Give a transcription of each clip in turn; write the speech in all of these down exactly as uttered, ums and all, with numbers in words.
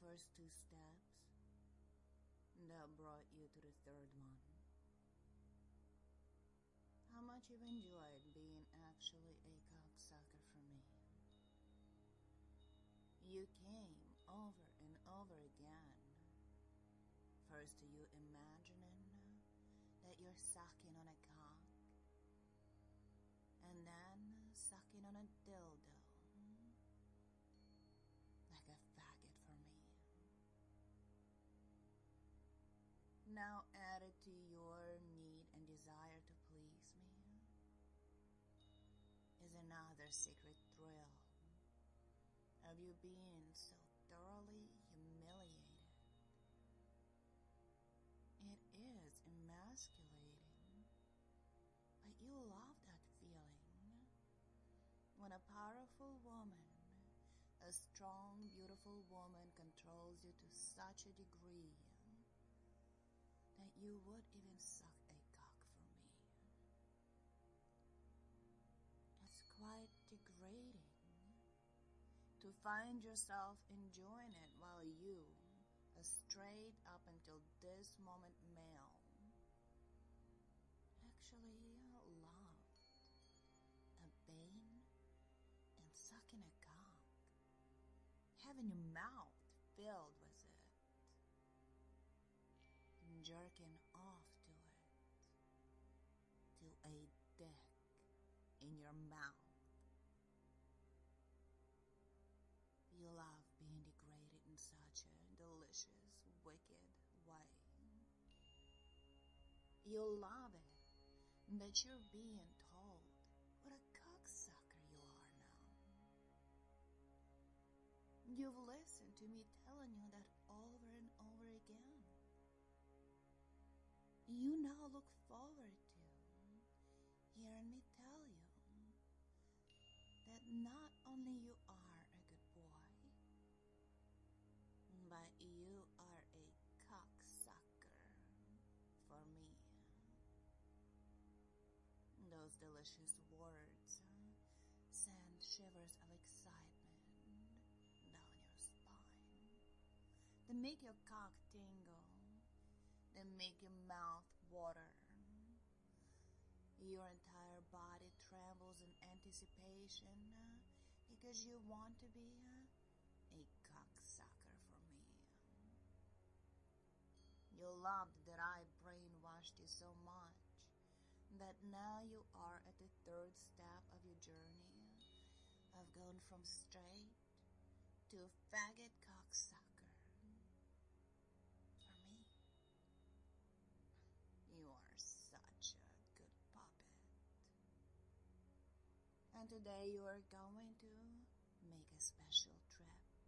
first two steps that brought you to the third one. How much you've enjoyed being actually a cocksucker for me. You came over and over again. First to you imagining that you're sucking on a cock, and then sucking on a dildo, like a faggot for me. Now added to your need and desire to please me is another secret thrill of you being so thoroughly humiliated. It is emasculating, but you love that feeling when a powerful woman, a strong, beautiful woman controls you to such a degree that you would even suck a cock for me. It's quite degrading to find yourself enjoying it while you, a straight up until this moment male, actually loved a bane and sucking a cock, having your mouth filled with it, and jerking off to it, to a dick in your mouth. You love being degraded in such a delicious, wicked way. You love it that you're being told what a cocksucker you are now. You've listened to me telling you that over and over again. You now look forward to hearing me tell you that not only you are a good boy, but you are a cocksucker for me. Those delicious words send shivers of excitement down your spine. They make your cock tingle. They make your mouth water. Your entire body trembles in anticipation because you want to be a cocksucker for me. You loved that I brainwashed you so much that now you are at the third step of your journey of going from straight to faggot cocksucker for me. You are such a good puppet. And today you are going to make a special trip.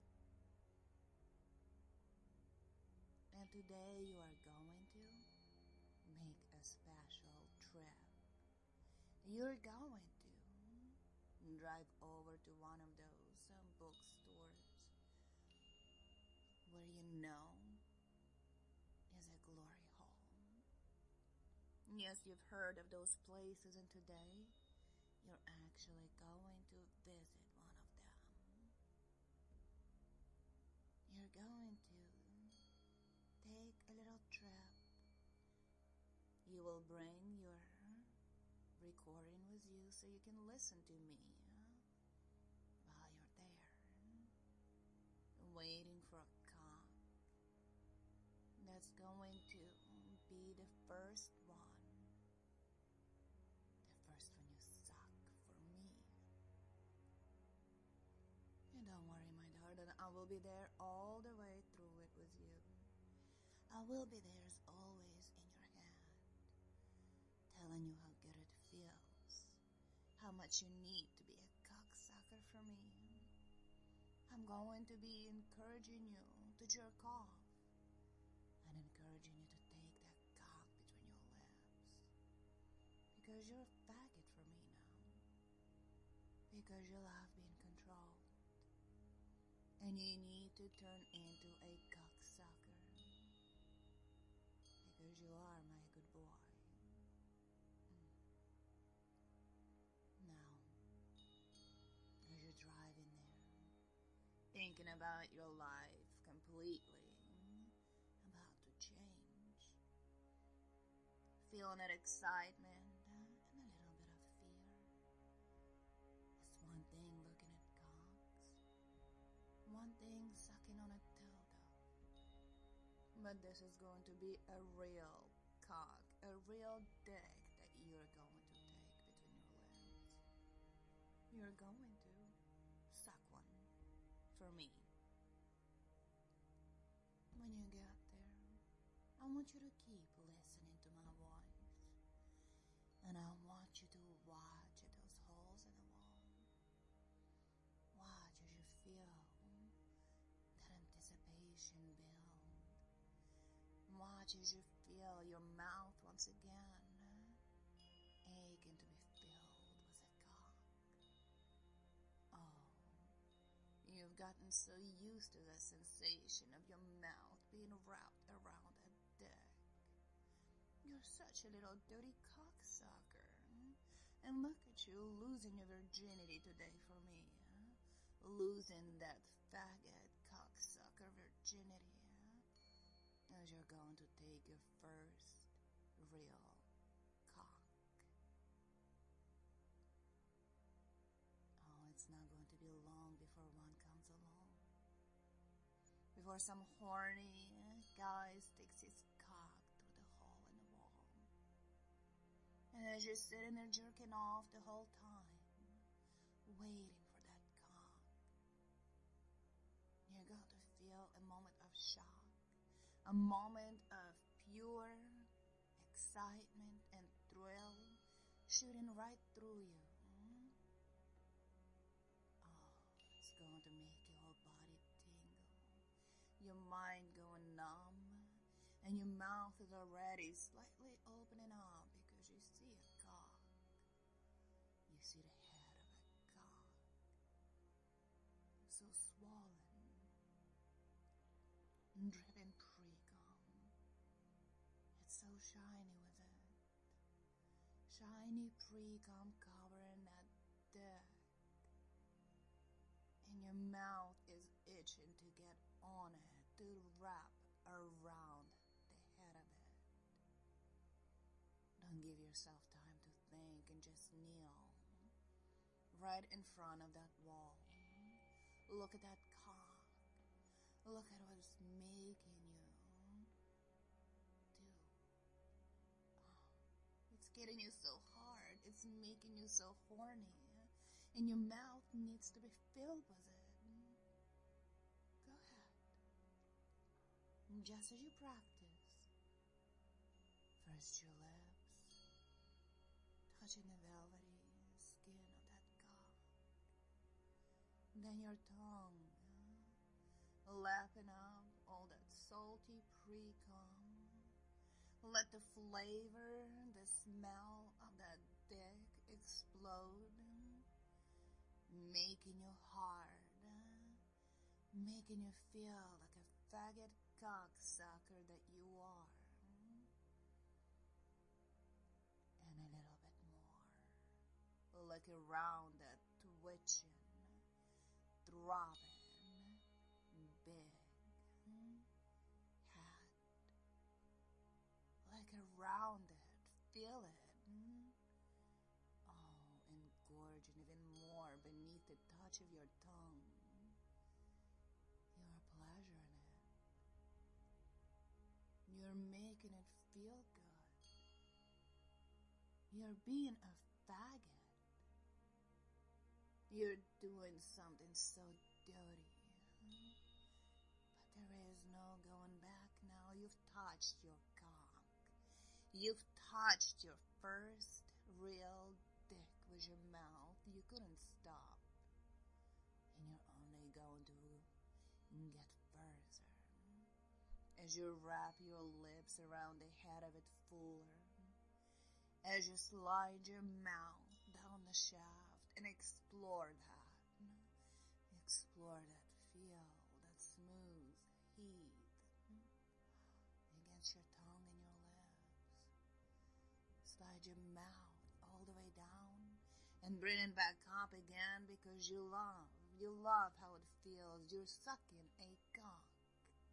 And today you are going to make a special trip. You're going to drive over to one of those um, bookstores where you know is a glory hole. Yes, you've heard of those places, and today you're actually going to visit one of them. You're going to take a little trip. You will bring your recording with you so you can listen to me while you're there, waiting for a cock that's going to be the first one, the first one you suck for me. And don't worry, my darling, I will be there all the way through it with you. I will be there as always in your hand, telling you how good it feels, how much you need to be a cocksucker for me. I'm going to be encouraging you to jerk off, and encouraging you to take that cock between your lips. Because you're a faggot for me now. Because you love being controlled. And you need to turn into a cocksucker. Because you are my good boy. Now, as you're driving there, thinking about your life completely completely about to change. Feeling that excitement and a little bit of fear. It's one thing looking at cocks, one thing sucking on a dildo. But this is going to be a real cock, a real dick that you're going to take between your legs. You're going to suck one for me. When you get there, I want you to keep listening to my voice. And I want you to watch those holes in the wall. Watch as you feel that anticipation build. Watch as you feel your mouth once again aching to be filled with a cock. Oh, you've gotten so used to the sensation of your mouth being wrapped around a dick. You're such a little dirty cocksucker. And look at you losing your virginity today for me. Losing that faggot cocksucker virginity. As you're going to take your first real cock. Oh, it's not going to be long before one comes along. Before some horny guy sticks his cock through the hole in the wall. And as you're sitting there jerking off the whole time, waiting for that cock, you're going to feel a moment of shock. A moment of pure excitement and thrill shooting right through you. Hmm? Oh, it's going to make your whole body tingle. Your mind going numb. And your mouth is already slightly opening up because you see a cock. You see the head of a cock. So swollen. Dripping pre-cum. It's so shiny with it. Shiny pre-cum covering that dick. And your mouth is itching to get on it, to wrap around the head of it. Don't give yourself time to think and just kneel right in front of that wall. Look at that cock. Look at what it's making you do. Oh, it's getting you so hard. It's making you so horny. And your mouth needs to be filled with it. Go ahead. Just as you practice. First your lips, touching the velvety skin of that cock. Then your tongue. Lapping up all that salty pre-cum. Let the flavor, the smell of that dick explode. Making you hard. Making you feel like a faggot cocksucker that you are. And a little bit more. Like around that twitching, throbbing, big hat, like around it, feel it. Oh, engorging even more beneath the touch of your tongue. You're pleasuring it. You're making it feel good. You're being a faggot. You're doing something so dirty. But there is no going back now. You've touched your cock. You've touched your first real dick with your mouth. You couldn't stop. And you're only going to get further. As you wrap your lips around the head of it fuller. As you slide your mouth down the shaft and explore that. Explore that feel, that smooth heat against your tongue and your lips. Slide your mouth all the way down and bring it back up again because you love, you love how it feels. You're sucking a cock.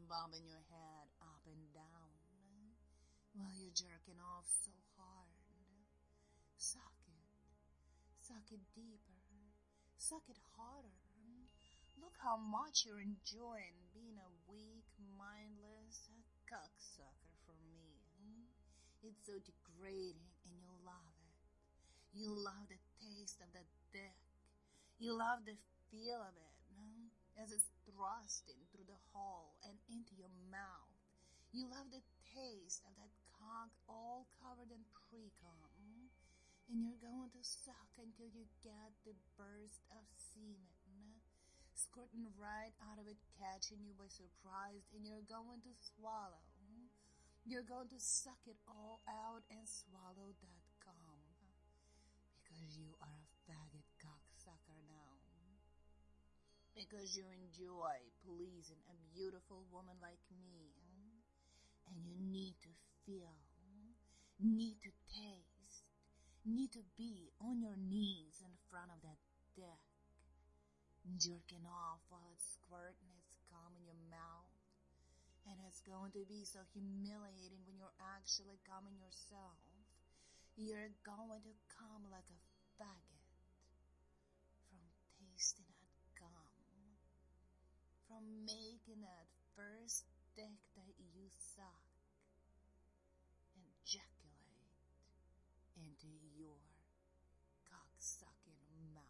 bobbing your head up and down while you're jerking off so hard. Suck it. Suck it deeper. Suck it harder. Look how much you're enjoying being a weak, mindless cocksucker for me. It's so degrading and you love it. You love the taste of that dick. You love the feel of it, no? As it's thrusting through the hole and into your mouth. You love the taste of that cock all covered in pre-cum. And you're going to suck until you get the burst of semen, squirting right out of it, catching you by surprise, and you're going to swallow. You're going to suck it all out and swallow that cum. Because you are a faggot cocksucker now. Because you enjoy pleasing a beautiful woman like me. And you need to feel, need to taste, need to be on your knees in front of that dick, jerking off while it's squirting its cum in your mouth. And it's going to be so humiliating when you're actually coming yourself. You're going to come like a faggot from tasting that cum, from making that first dick that you suck and ejaculate into your cock-sucking mouth.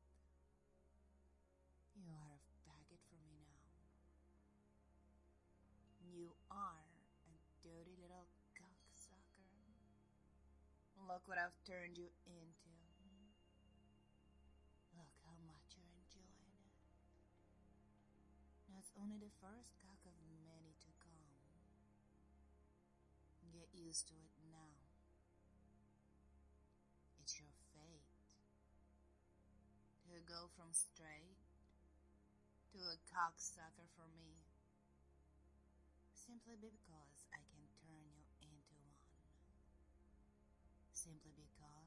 You are a faggot for me now. You are a dirty little cocksucker. Look what I've turned you into. Look how much you're enjoying it. That's only the first cock of many to come. Get used to it now. It's your fate to go from straight to a cocksucker for me, simply because I can turn you into one, simply because